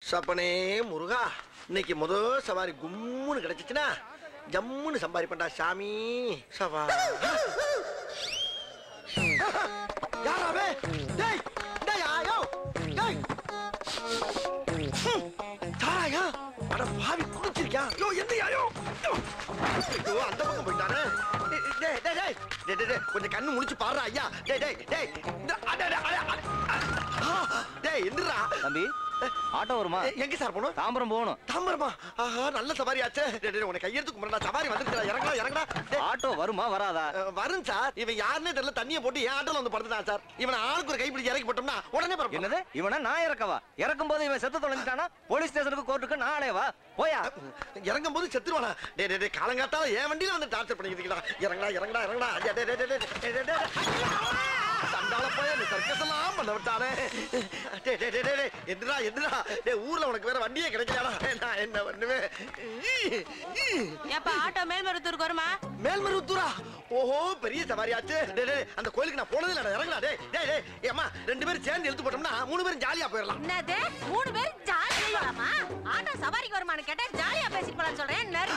சப்பனே முருகா, இன்னைக்கு முதல் சவாரி கும்முன்னு கிடைச்சிச்சுனா ஜம்முன்னு சம்பாதிப்பண்டா சாமி. சவா யாராவே? டேய் டேய் ஆயோ டேய் தாயா அட பாவி குடிச்சிருக்கியா? யோ என்னையாயோ? ஐயோ அந்த பக்கம் போயிட்டானே. டேய் டேய் டேய் டேய் டேய் கொஞ்சம் கண்ணு முழிச்சு பாருடா ஐயா. டேய் டேய் டேய் டேய் என்னடா தம்பி ஆட்டோ வருமா? எங்க சார் போணும்? தாம்பரம் போகணும். தாம்பரமா? ஆஹா நல்ல சவாரி ஆச்சே. உனக்கு கையெடுத்து கும்பிடா சவாரி வந்துருக்கா. இறங்கடா இறங்கடா. ஆட்டோ வருமா வராதா? வரும் சார். இவன் யாருன்னே தெரியல, தண்ணியை போட்டு என் ஆட்டோல வந்து படுத்துட்டான் சார். இவன் ஆளுக்கு ஒரு கைப்பிடிச்சு இறக்கி போட்டோம்னா உடனே பரப்பு. என்னது இவனை நான் இறக்கவா? இறக்கும் போது இவன் செத்து தொலைஞ்சிட்டானா போலீஸ் ஸ்டேஷனுக்கு கோர்ட்டுக்கு நாளே வா போயா. இறங்கும் போது செத்துருவானா? டே டே காலங்காத்தால என் வண்டியில வந்து டார்ச்சர் பண்ணிக்கிட்டீங்களா? இறங்கடா இறங்கடா இறங்கடா. சண்டால போய் அந்த சர்க்கஸ் எல்லாம் பண்ண விட்டானே. என்னடா என்னடா ஊர்ல உனக்கு வேற வண்டியே கிடைக்கலடா. நான் என்ன பண்ணுவேன்? ஏப்பா ஆட்டோ மேல்மருத்தூருக்கு வருமா? மேல்மருவத்தூரா? ஓஹோ பெரிய சவாரி ஆச்சு. அந்த கோயிலுக்கு நான் போனதே இல்லடா. இறங்கடா. டேய் டேய் ஏம்மா 2 பேரும் சேர்ந்து இழுத்து போட்டோம்னா 3 பேரும் ஜாலியா போயிடலாம். என்னது 3 பேர் ஜாலியா போலாமா? ஆட்டோ சவாரிக்கு வருமான்னு கேட்டா ஜாலியா பேசிட்டு போலான்னு சொல்றேன்.